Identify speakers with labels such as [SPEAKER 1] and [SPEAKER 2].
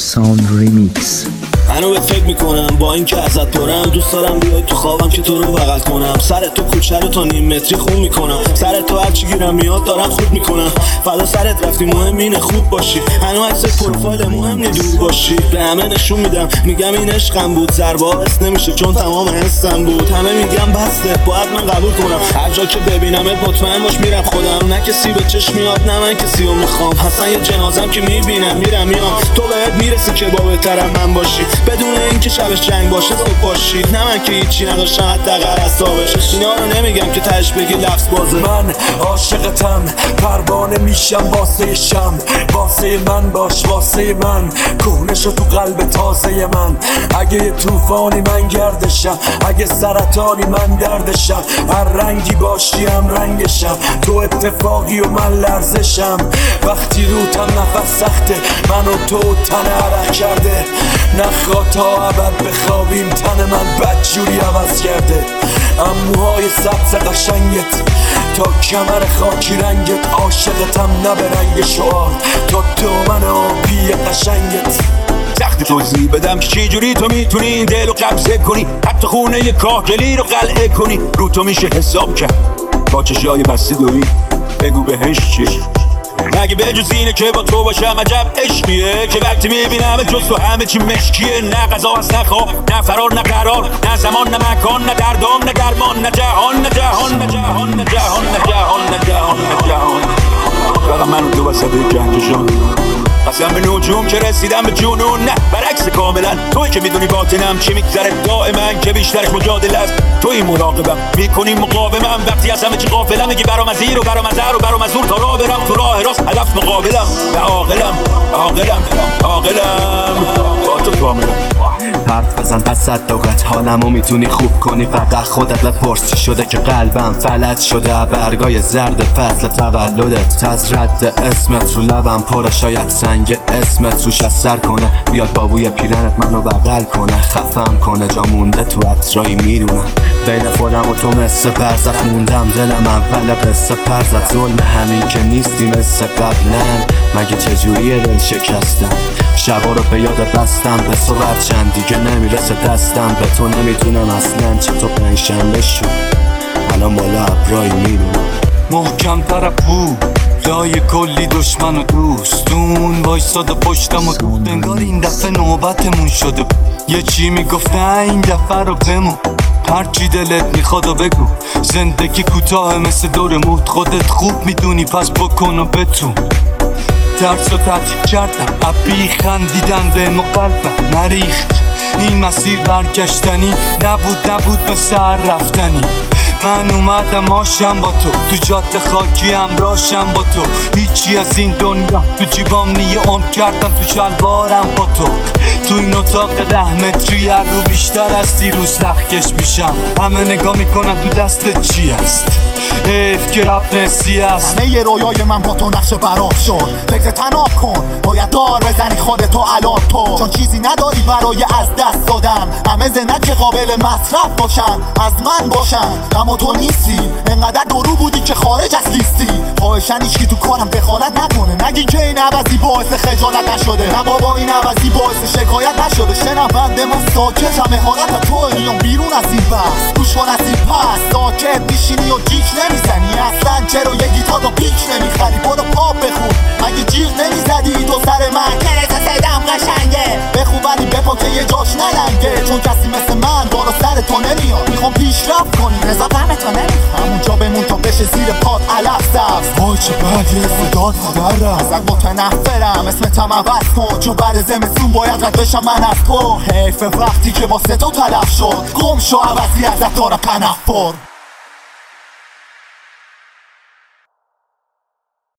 [SPEAKER 1] ساوند ریمیکس.
[SPEAKER 2] منو بهت فکر میکنم با این که ازت پرم، دوست دارم بیای تو خوابم که تو رو بغل کنم. سر تو کوچه رو تا نیم متری خون میکنم، سر تو هرچی گیرم میاد دارم خود میکنم. فدا سرت رفتی مهم اینه خوب باشی، هنو عکس پروفایل مهم نی دور باشی. به همه نشون میدم میگم این عشقم بود، ضربه نمیشه چون تمام حسم بود. همه میگم بسته باید من قبول کنم، هر جا که ببینمت مطمئن باش میرم خودم. نه کسی به چشم میاد نه من کسی رو میخوام، اصلا یه جنازم که میبینم میرم میام. تو بهت میرسی که با بهترم من باشی، بدون اینکه شبش جنگ باشه خوب باشی. نه من که هیچی نداشتم حتی قرصابش، اینا رو نمیگم که تهش بگی لفظ بازه.
[SPEAKER 3] من عاشقتم، پروانه میشم واسه شم. واسه من باش واسه من، کهنه شو تو قلب تازه من. اگه یه طوفانی من گردشم، اگه سرطانی من دردشم. هر رنگی باشی هم رنگشم، تو اتفاقی و من لرزشم. وقتی روتم نفس سخته، من و تو تن عرق کرده. نخوا تا ابد بخوابیم، تن من بدجوری عوض کرده. اموهای سبز قشنگت تا کمر خاکی رنگت، عاشقتم نه به رنگ شعار، تا دامن آبی قشنگت.
[SPEAKER 4] سخت توضیح بدم که چی جوری تو میتونی این دل رو قبضه کنی، حتی خونه کاهگلی رو قلعه کنی. رو تو میشه حساب کرد با چشای بسته دوری، بگو بهش چی؟ مگه به جز اینه که با تو باشم عجب عشقیه، که وقتی میبینم جز تو همه چی مشکیه. نه غذا هست نه خواب نه فرار نه قرار، نه زمان نه مکان نه دردام نه درمان، نه جهان نه جهان نه جهان نه جهان نه جهان نه جهان نه جهان. فقط من و تو وسط کهکشان، قسم به نجوم که رسیدم به جنون. نه برعکس کاملا، توی که میدونی باطنم چی میگذره دائما، که بیشترش مجادله است. توی مراقبم میکنی مقاومم، وقتی از همه چی غافلم میگی برام از این و برام از هر و برام از اون. تا راه برم تو راه راست، هدف مقابلم و عاقلم با تو کاملم.
[SPEAKER 5] حرف بزن پس صدقت حالمو میتونی خوب کنی، فقط خودت بپرس چی شده که قلبم فلج شده. برگای زرد فصل تولدت، از رد اسمت رو لبم پره، شاید سنگ اسمت روش اثر کنه. بیاد با بوی پیرنت منو بغل کنه، خفم کنه جا مونده تو عطرایی میدونم. بین خودم و تو مثل برزخ موندم، دلم اول قصه پرزد. ظلم همین که نیستی مثل قبلن، مگه چجوریه دل شکستم. شبا رو به یاد بستم به صبح چند دیگه نمیرسه دستم. به تو نمیتونم اصلا چطور پنجشنبه شد، الان بالا ابرایی میدونم.
[SPEAKER 6] محکم طرفو لای کلی دشمن و دوستون وایساده پشتم و دود، انگار این دفعه نوبتمون شده. یه چی میگفت نه این دفعه رو بمون، هرچی دلت میخواد و بگو. زندگی کوتاه مثل دور موت، خودت خوب میدونی پس بکن و بتون. درس رو تعطیل کردم، عبی خندیدن به مقلبم نریخت. این مسیر برگشتنی نبود به سر رفتنی. من اومدم آشم با تو جاده خاکی همراهشم با تو. هیچی از این دنیا تو جیبام نیه، اون کردم تو شلوارم با تو. تو این اتاق 10 متری هر رو بیشتر از دیروز نخکش میشم. همه نگاه میکنن تو دستت چی است، حیف که رفت نسی است.
[SPEAKER 7] همه ی رویای من با تو نقش براب شد، فکر تناب کن باید دار بزنی خودتو الان تو، چون چیزی نداری برای از دست دادن. همه زنت که قابل مصرف باشن، از من باشن، اما تو نیستی. انقدر درو بودی که خارج از لیستی. خواهشن ایشکی تو کارم دخالت نکنه، نگی که این عوضی باعث خجالت نشده. نه بابا این عوضی باعث شکایت نشده. شنونده من ساکتم، مهارت توه میام بیرون از این بحث. گوش کن از این پس ساکت میشینی و جیک نمیزنی. اصلا چرا یه گیتار رو پیک نمیخری؟ برو پاپ بخون، مگه جیغ نمیزدی تو سر من؟ کرت صدام قشنگه بخون ولی بپا که یه جاش نلنگه. چون کسی مثل من بالا سر تو نمیاد، میخوام پیشرفت کنی رضا غم تو نمیخوام. همونجا بمون تا بشه زیر پات علف سبز. وای چه بدی صدات مادرم، ازت متنفرم اسمتم عوض کن، چون بعد زمستون باید رد بشم من از تو. حیف وقتی که با تو تلف شد، گم شو عوضی ازت دارم تنفر.